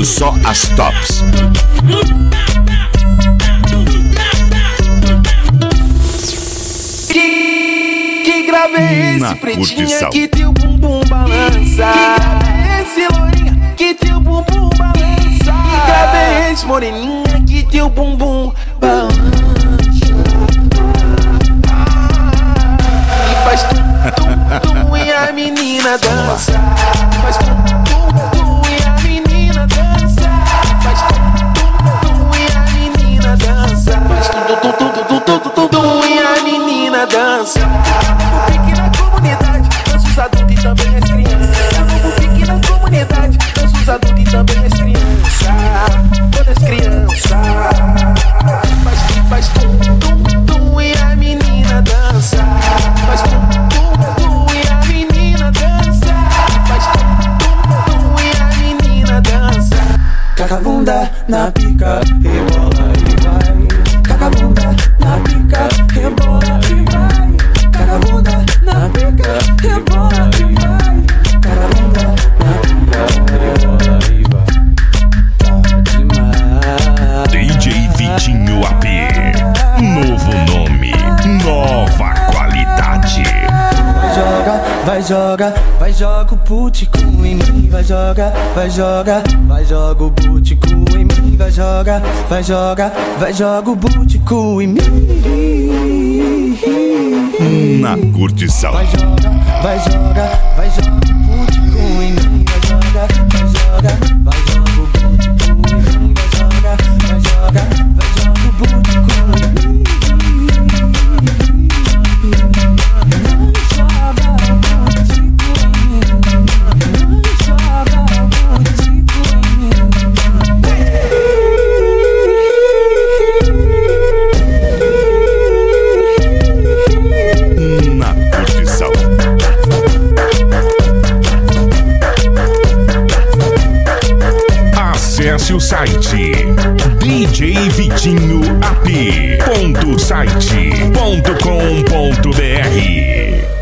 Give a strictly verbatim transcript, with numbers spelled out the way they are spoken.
Ouvindo só as tops. Que, que grave é esse, Na pretinha, curtição. que teu bumbum balança? Que grave é esse, lourinha, que teu bumbum balança? Que grave é esse, moreninha, que teu bumbum balança? E faz tum, tum, tum e a menina dança. Faz tum, tum, tum e a menina dança. Faz tum, tum, tum e a menina dança. Faz tum, tum, tum, tum, tum, tum, tum, tum e a menina dança. O pique na comunidade, dança os adultos e também as crianças. O pique na comunidade, dança os adultos e também as crianças. Todas as crianças. Faz tum, faz tum, tum, tum e a menina dança. Faz tum, tum, tum e a menina dança. Faz tum, tum, tum e a menina dança. Caca a bunda na pica, rebola e vai. Caca a bunda na pica, rebola e vai. Caca a bunda na pica, rebola e vai. Caca a bunda na pica, rebola e vai. Tá demais. D J Vitinho A P. Novo nome, nova qualidade. Vai joga, vai joga, vai joga o putico em mim. Vai joga, vai joga, vai joga o putico em mim. Vai joga, vai joga, vai joga o putico em mim. Na curtição. Vai joga, vai joga, vai joga o putico em mim. Vai joga, vai joga, vai joga o putico em mim. Vai joga, vai joga, vai joga o putico em mim. Na curtição. Acesse o site d j vitinho a p ponto site ponto com ponto b r.